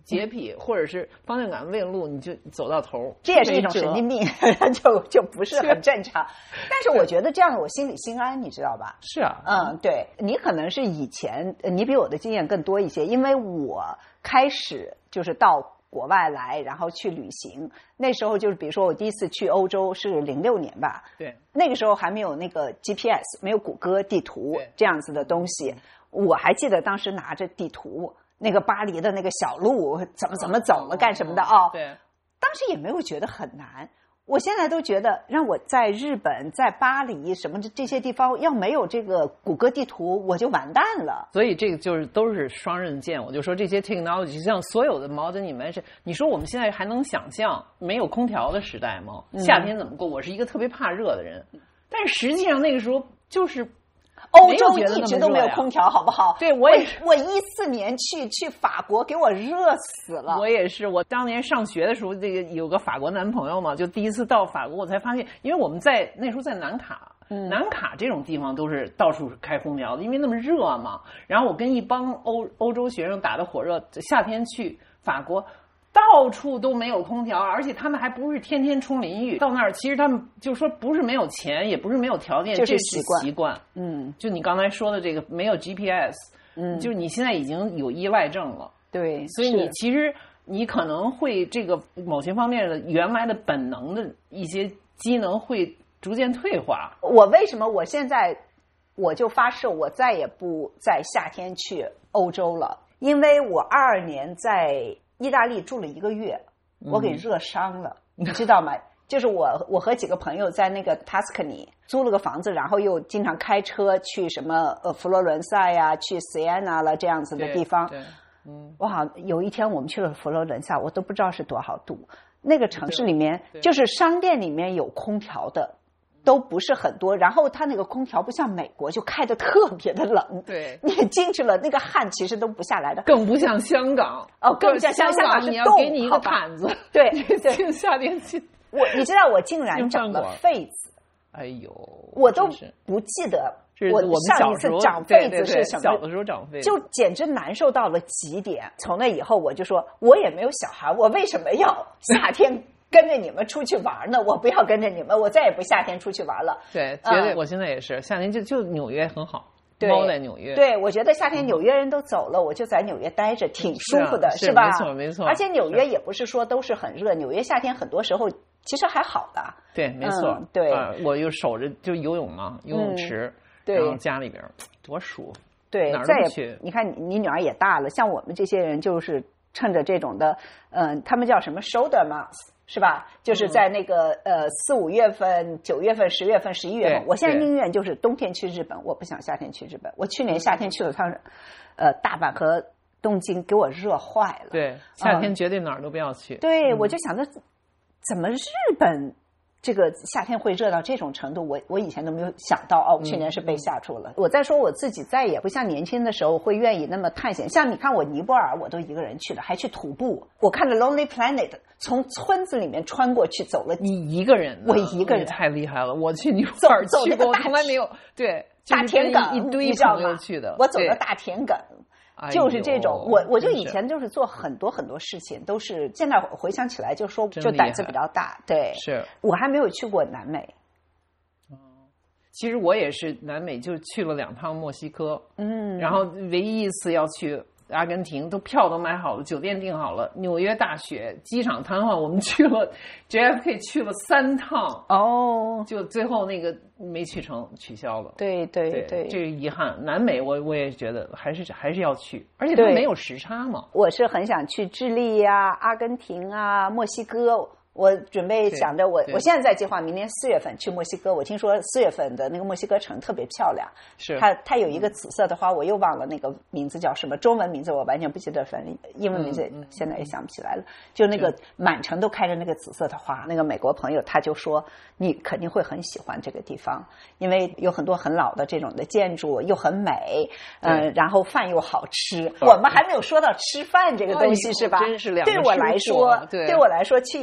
洁癖或者是方向感未露，你就走到头， 这也是一种神经病，就不是很正常。但是我觉得这样我心里心安，你知道吧？ 是啊， 对，你可能是以前你比我的经验更多一些，因为我开始就是到国外来，然后去旅行。那时候就是比如说我第一次去欧洲是06年吧， 对， 那个时候还没有那个 GPS， 没有谷歌地图这样子的东西。我还记得当时拿着地图，那个巴黎的那个小路怎么走了干什么的对， 当时也没有觉得很难。我现在都觉得让我在日本在巴黎什么这些地方要没有这个谷歌地图我就完蛋了。 所以这个就是都是双刃剑。我就说这些 technology 像所有的modern invention，你说我们现在还能想象没有空调的时代吗？夏天怎么过？我是一个特别怕热的人，但是实际上那个时候就是欧洲一直都没有空调，好不好？ 对，我 14年去法国，给我热死了。 我也是，我当年上学的时候，这个有个法国男朋友嘛，就第一次到法国，我才发现，因为我们那时候在南卡，南卡这种地方都是到处开空调的，因为那么热嘛。然后我跟一帮欧洲学生打得火热，夏天去法国。到处都没有空调，而且他们还不是天天冲淋浴。到那儿，其实他们就说不是没有钱，也不是没有条件， 就是习惯。就你刚才说的这个没有 GPS，就是你现在已经有依赖症了。 对， 所以其实你可能会这个某些方面的原来的本能的一些机能会逐渐退化。 为什么我现在我就发誓我再也不在夏天去欧洲了？因为我22年在意大利住了1个月，我给热伤了，你知道吗？就是我和几个朋友在那个 Tuscany 租了个房子，然后又经常开车去什么佛罗伦萨呀，去 Siena 了这样子的地方。 对， 哇，有一天我们去了佛罗伦萨，我都不知道是多少度。那个城市里面，就是商店里面有空调的。都不是很多，然后它那个空调不像美国就开得特别的冷， 对， 你进去了那个汗其实都不下来的， 更不像香港更不像香港你要给你一个毯子， 对， 夏天去， 你知道我竟然长了痱子， 哎呦， 我都不记得我上一次长痱子是什么， 小的时候长痱子就简直难受到了极点。从那以后我就说，我也没有小孩，我为什么要夏天跟着你们出去玩呢？我不要跟着你们，我再也不夏天出去玩了。 对，绝对，我现在也是夏天就纽约很好，猫在纽约。 对，我觉得夏天纽约人都走了，我就在纽约待着，挺舒服的，是吧？ 没错，没错。 而且纽约也不是说都是很热，纽约夏天很多时候其实还好的。 对，没错。 对， 我就守着就游泳嘛，游泳池，然后家里边多舒服。 对， 哪儿都去。 你看你女儿也大了，像我们这些人就是趁着这种的，他们叫什么 shoulder months。是吧？就是在那个4、5月份、9月份、10月份、11月份，我现在宁愿就是冬天去日本，我不想夏天去日本。我去年夏天去了趟大阪和东京，给我热坏了。 对，夏天绝对哪儿都不要去。 对，我就想着怎么日本这个夏天会热到这种程度，我以前都没有想到去年是被吓住了。我再说我自己再也不像年轻的时候会愿意那么探险，像你看我尼泊尔我都一个人去了，还去徒步。我看了 Lonely Planet， 从村子里面穿过去走了。 你一个人？ 我一个人， 太厉害了！我去尼泊尔去过，我从来没有。对， 大田埂一堆朋友去的， 我走了大田埂。就是这种，我就以前就是做很多很多事情，都是现在回想起来就说就胆子比较大。对， 是我还没有去过南美。 其实我也是南美，就去了2趟墨西哥，然后唯一一次要去阿根廷，票都买好了，酒店订好了，纽约大雪，机场瘫痪，我们去了 JFK 去了3趟，就最后那个没去成，取消了。 对， 这个遗憾。南美我也觉得还是要去，而且它没有时差嘛。 我是很想去智利啊、阿根廷啊、墨西哥。我准备想着我现在在计划明年4月份去墨西哥。我听说4月份的那个墨西哥城特别漂亮， 是它有一个紫色的花，我又忘了那个名字叫什么，中文名字我完全不记得，反正英文名字现在也想不起来了。就那个满城都开着那个紫色的花，那个美国朋友他就说你肯定会很喜欢这个地方，因为有很多很老的这种的建筑，又很美，然后饭又好吃。我们还没有说到吃饭这个东西，是吧？ 真是两个对我来说，去一个地方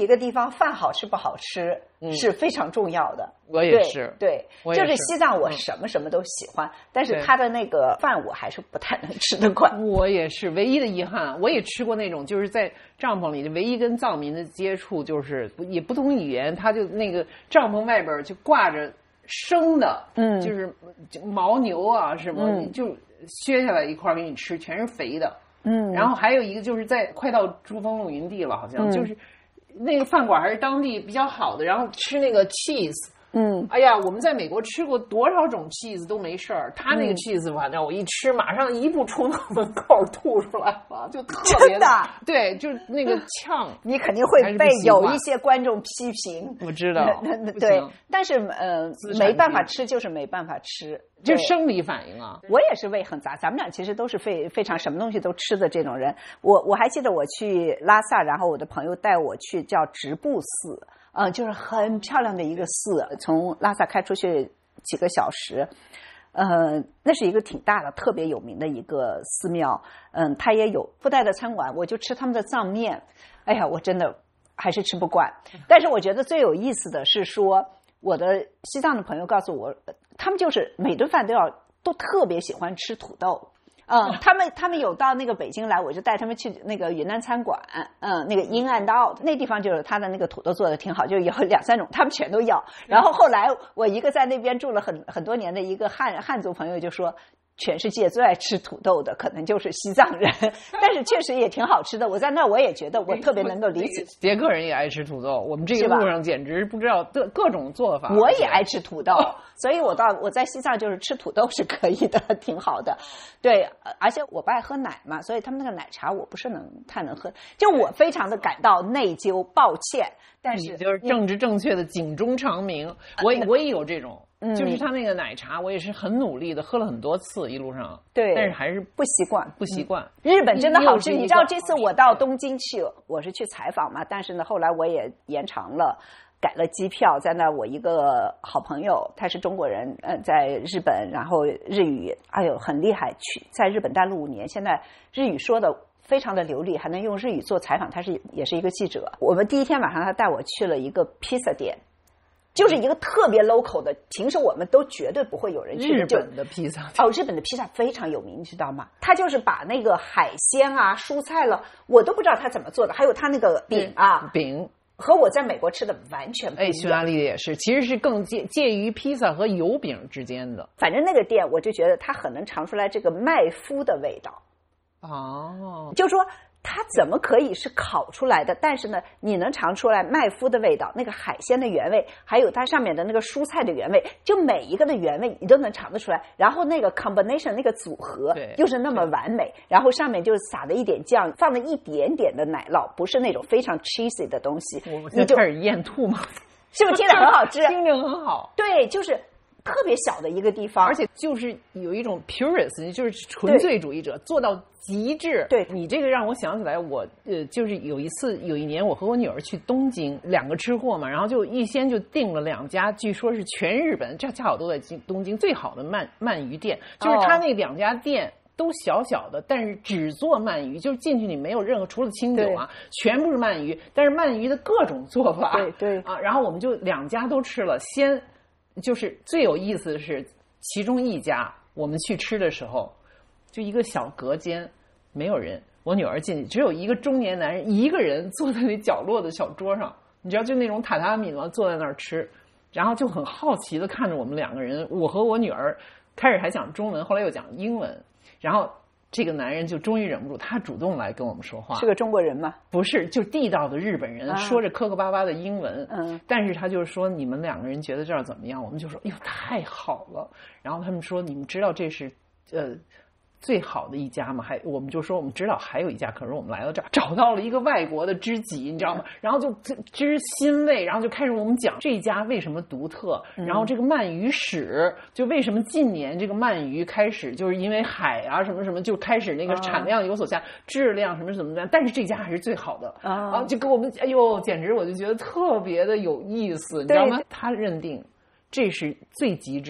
方饭好吃不好吃是非常重要的。 我也是， 对，就是西藏我什么什么都喜欢，但是他的那个饭我还是不太能吃得惯。 我也是，唯一的遗憾，我也吃过那种就是在帐篷里唯一跟藏民的接触就是也不同语言，他就那个帐篷外边就挂着生的，就是牦牛啊什么，就削下来一块给你吃，全是肥的。然后还有一个就是在快到珠峰露营地了，好像就是那个饭馆还是当地比较好的，然后吃那个 cheese。哎呀，我们在美国吃过多少种 cheese 都没事儿，他那个 cheese 反正我一吃，马上一步冲到门口吐出来了，就特别真的， 对，就是那个呛， 你肯定会被有一些观众批评。 我知道， 对，但是没办法吃就是没办法吃， 就生理反应啊。 我也是胃很杂，咱们俩其实都是非常什么东西都吃的这种人。我还记得我去拉萨，然后我的朋友带我去叫直布寺。就是很漂亮的一个寺，从拉萨开出去几个小时，那是一个挺大的、特别有名的一个寺庙。它也有附带的餐馆，我就吃他们的藏面。哎呀，我真的还是吃不惯。但是我觉得最有意思的是说，我的西藏的朋友告诉我，他们就是每顿饭都特别喜欢吃土豆。他们有到那个北京来，我就带他们去那个云南餐馆，那个阴暗道那地方就是他的那个土豆做的挺好，就有2-3种，他们全都要。然后后来我一个在那边住了很多年的一个汉族朋友就说，全世界最爱吃土豆的可能就是西藏人，但是确实也挺好吃的。我在那我也觉得我特别能够理解。 捷克人也爱吃土豆，我们这个路上简直不知道各种做法。 我也爱吃土豆，所以我在西藏就是吃土豆是可以的，挺好的。对，而且我不爱喝奶嘛，所以他们那个奶茶我不是太能喝，就我非常的感到内疚，抱歉。但是你就是政治正确的警钟长鸣，我也有这种。就是他那个奶茶，我也是很努力的喝了很多次，一路上， 对， 但是还是不习惯。 日本真的好吃，你知道这次我到东京去，我是去采访嘛，但是呢，后来我也延长了，改了机票，在那我一个好朋友，他是中国人，在日本，然后日语，哎呦很厉害，在日本待了5年，现在日语说的非常的流利，还能用日语做采访，他也是一个记者。我们第一天晚上他带我去了一个披萨店。就是一个特别 local 的，平时我们都绝对不会有人去的。 日本的披萨日本的披萨非常有名，你知道吗？他就是把那个海鲜啊、蔬菜了，我都不知道他怎么做的。还有他那个饼啊， 饼和我在美国吃的完全不一样。 匈牙利也是，其实是更介于披萨和油饼之间的。 反正那个店，我就觉得他很能尝出来这个麦麸的味道。就是说。它怎么可以是烤出来的？但是呢，你能尝出来麦麸的味道，那个海鲜的原味，还有它上面的那个蔬菜的原味，就每一个的原味你都能尝得出来。然后那个 combination 那个组合又是那么完美，然后上面就撒了一点酱，放了一点点的奶酪，不是那种非常 cheesy 的东西。 你就开始咽吐吗？ 是不是听着很好吃？ 听着很好。 对，就是特别小的一个地方， 而且就是有一种 purist， 就是纯粹主义者，做到极致。 对， 你这个让我想起来，我就是有一年我和我女儿去东京，2个吃货嘛，然后就预先就订了2家，据说是全日本恰好都在东京最好的鳗鱼店，就是他那2家店。都小小的，但是只做鳗鱼，就是进去你没有任何除了清酒啊，全部是鳗鱼，但是鳗鱼的各种做法， 对啊，然后我们就2家都吃了，就是最有意思的是，其中一家我们去吃的时候，就一个小隔间，没有人，我女儿进去，只有一个中年男人一个人坐在那角落的小桌上，你知道就那种榻榻米嘛，坐在那儿吃，然后就很好奇的看着我们2个人，我和我女儿开始还讲中文，后来又讲英文。然后这个男人就终于忍不住，他主动来跟我们说话。 是个中国人吗？ 不是，就地道的日本人，说着磕磕巴巴的英文。但是他就是说，你们2个人觉得这儿怎么样？我们就说，哎呦，太好了。然后他们说，你们知道这是最好的一家嘛，我们就说我们知道还有一家，可是我们来到这儿找到了一个外国的知己，你知道吗？然后就知欣慰，然后就开始我们讲这一家为什么独特，然后这个鳗鱼史，就为什么近年这个鳗鱼开始就是因为海啊什么什么就开始那个产量有所下，质量什么怎么样，但是这家还是最好的啊，就跟我们哎呦，简直我就觉得特别的有意思，你知道吗？他认定这是最极致的。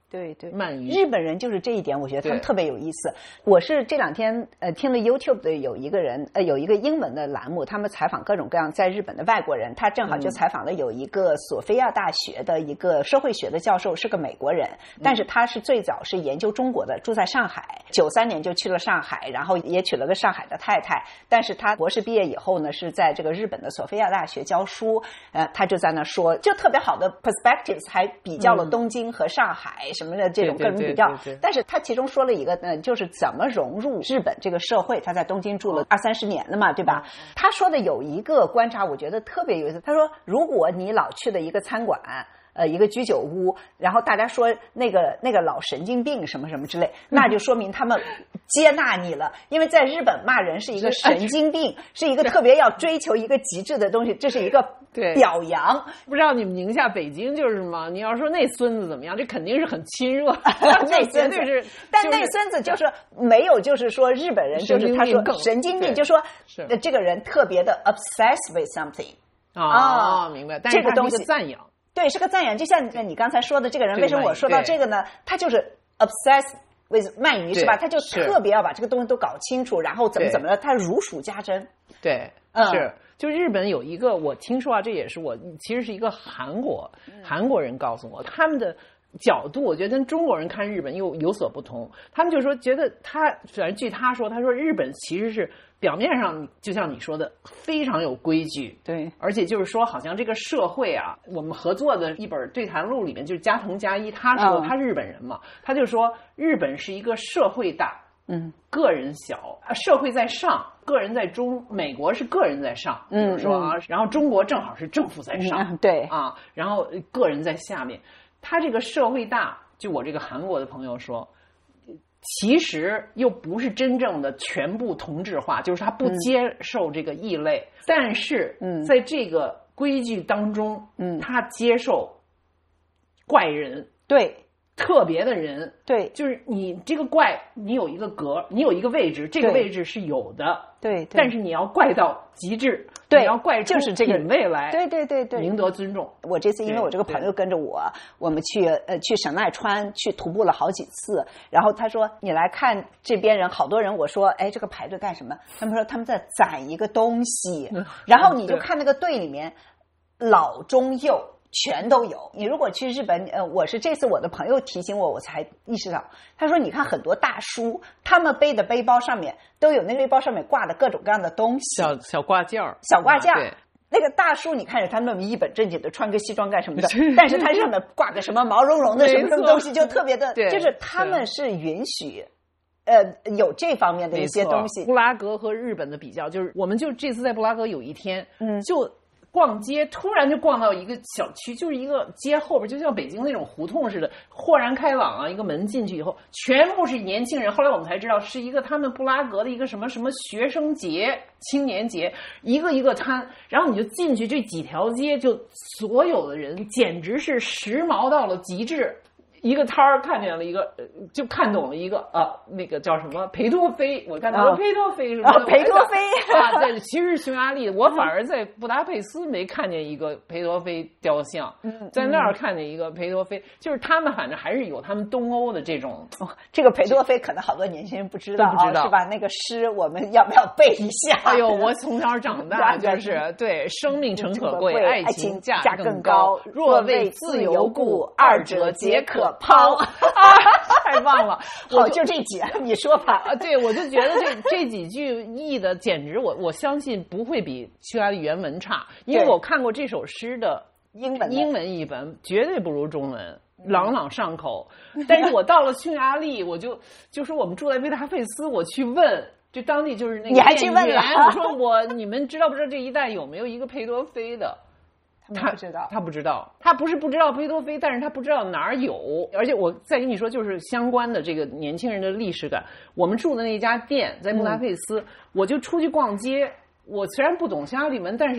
对对， 鳗鱼。 日本人就是这一点，我觉得他们特别有意思。我是这2天听了 YouTube 的有一个人有一个英文的栏目，他们采访各种各样在日本的外国人，他正好就采访了有一个索菲亚大学的一个社会学的教授，是个美国人，但是他是最早是研究中国的，住在上海，93年就去了上海，然后也娶了个上海的太太，但是他博士毕业以后呢，是在这个日本的索菲亚大学教书，他就在那说，就特别好的 perspectives， 还比较了东京和上海什么的这种各种比较，但是他其中说了一个就是怎么融入日本这个社会，他在东京住了20-30年了嘛，对吧？他说的有一个观察我觉得特别有意思，他说如果你老去的一个餐馆一个居酒屋，然后大家说那个老神经病什么什么之类，那就说明他们接纳你了，因为在日本骂人是一个神经病，是一个特别要追求一个极致的东西，这是一个表扬。 不知道你们宁夏北京就是吗？你要说那孙子怎么样，这肯定是很亲热， 那孙子是，但那孙子就是没有，就是说日本人就是他说神经病，就说这个人特别的 obsessed with something 明白，但是这个东西赞扬。 对，是个赞扬，就像你刚才说的，这个人为什么我说到这个呢？他就是 obsessed with 鳗鱼是吧？他就特别要把这个东西都搞清楚，然后怎么的，他如数家珍。 对，是。就日本有一个，我听说这也是我其实是一个韩国人告诉我，他们的角度我觉得跟中国人看日本又有所不同。他们就说觉得反正据他说日本其实是表面上就像你说的非常有规矩， 对， 而且就是说好像这个社会啊，我们合作的一本对谈录里面就是加藤加一，他说他是日本人嘛，他就说日本是一个社会大，个人小，社会在上，个人在中，美国是个人在上，比如说然后中国正好是政府在上， 对然后个人在下面。他这个社会大，就我这个韩国的朋友说，其实又不是真正的全部同质化，就是他不接受这个异类，但是在这个规矩当中，他接受怪人， 对， 特别的人， 对， 就是你这个怪，你有一个格，你有一个位置，这个位置是有的， 对， 但是你要怪到极致， 对， 你要怪出就是这个品味来， 对， 赢得尊重。 我这次因为我这个朋友跟着我们去神奈川去徒步了好几次，然后他说你来看这边人，好多人，我说哎这个排队干什么？他们说他们在攒一个东西，然后你就看那个队里面老中幼全都有。你如果去日本，我是这次我的朋友提醒我才意识到，他说你看很多大叔，他们背的背包上面都有，那个背包上面挂的各种各样的东西， 小挂件儿， 对。那个大叔，你看着他那么一本正经的穿个西装干什么的，但是他上面挂个什么毛茸茸的什么什么东西，就特别的，就是他们是允许有这方面的一些东西。 布拉格和日本的比较，就是我们就这次在布拉格有一天，就逛街，突然就逛到一个小区，就是一个街后边，就像北京那种胡同似的，豁然开朗啊！一个门进去以后，全部是年轻人。后来我们才知道，是一个他们布拉格的一个什么什么学生节、青年节，一个一个摊。然后你就进去，这几条街就所有的人，简直是时髦到了极致。一个摊儿看见了一个，就看懂了一个那个叫什么裴多菲，我看到了裴多菲是吧？ 裴多菲对，其实是匈牙利的，我反而在布达佩斯没看见一个裴多菲雕像，在那儿看见一个裴多菲，就是他们反正还是有他们东欧的这种。 这个裴多菲可能好多年轻人不知道，是吧？那个诗我们要不要背一下？ 哎呦，我从小长大就是对，生命诚可贵，爱情价更高，若为自由故，二者皆可抛。太棒了！ 好，就这几，你说吧。 对，我就觉得这几句译的简直我相信不会比匈牙利原文差，因为我看过这首诗的英文译本，绝对不如中文朗朗上口。但是我到了匈牙利，我就说我们住在布达佩斯，我去问。就当地就是那个你还去问了？ 我说你们知道不知道这一带有没有一个裴多菲的？ 他不知道， 他不知道，他不是不知道裴多菲，但是他不知道哪儿有。而且我再跟你说，就是相关的这个年轻人的历史感。我们住的那家店在布达佩斯，我就出去逛街。我虽然不懂匈牙利文，但是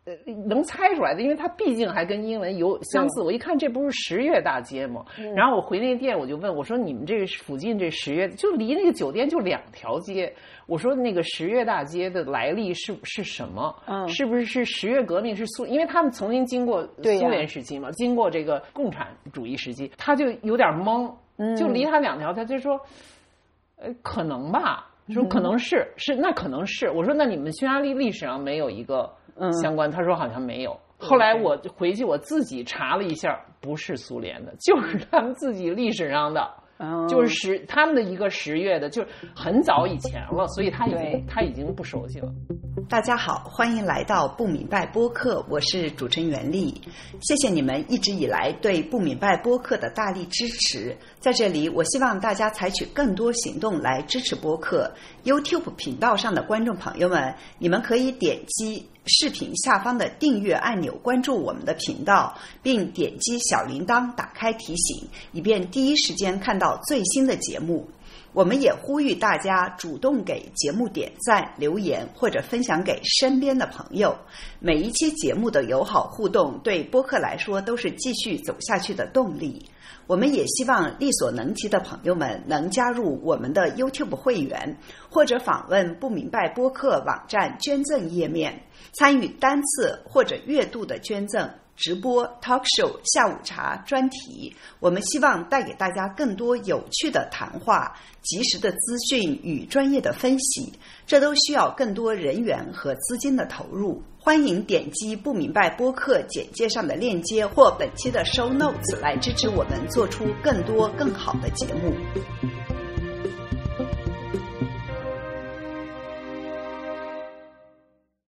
能猜出来的，因为它毕竟还跟英文有相似。我一看这不是十月大街吗？然后我回那个店我就问我说你们这个附近这十月就离那个酒店就2条街，我说那个十月大街的来历是什么？是不是十月革命是因为他们曾经经过苏联时期嘛，经过这个共产主义时期，他就有点懵，就离他2条，他就说可能吧。说可能是那可能是，我说那你们匈牙利历史上没有一个相关，他说好像没有。后来我回去我自己查了一下，不是苏联的，就是他们自己历史上的，就是他们的一个10月的，就是很早以前了，所以他已经不熟悉了。 大家好，欢迎来到不明白播客，我是主持人袁丽。谢谢你们一直以来对不明白播客的大力支持。在这里，我希望大家采取更多行动来支持播客。YouTube 频道上的观众朋友们，你们可以点击视频下方的订阅按钮关注我们的频道，并点击小铃铛打开提醒，以便第一时间看到最新的节目。我们也呼吁大家主动给节目点赞、留言或者分享给身边的朋友。每一期节目的友好互动对播客来说都是继续走下去的动力。我们也希望力所能及的朋友们能加入我们的 YouTube 会员，或者访问不明白播客网站捐赠页面，参与单次或者月度的捐赠、直播、talk show、下午茶、专题。我们希望带给大家更多有趣的谈话、及时的资讯与专业的分析，这都需要更多人员和资金的投入。欢迎点击不明白播客简介上的链接或本期的 show notes 来支持我们做出更多更好的节目。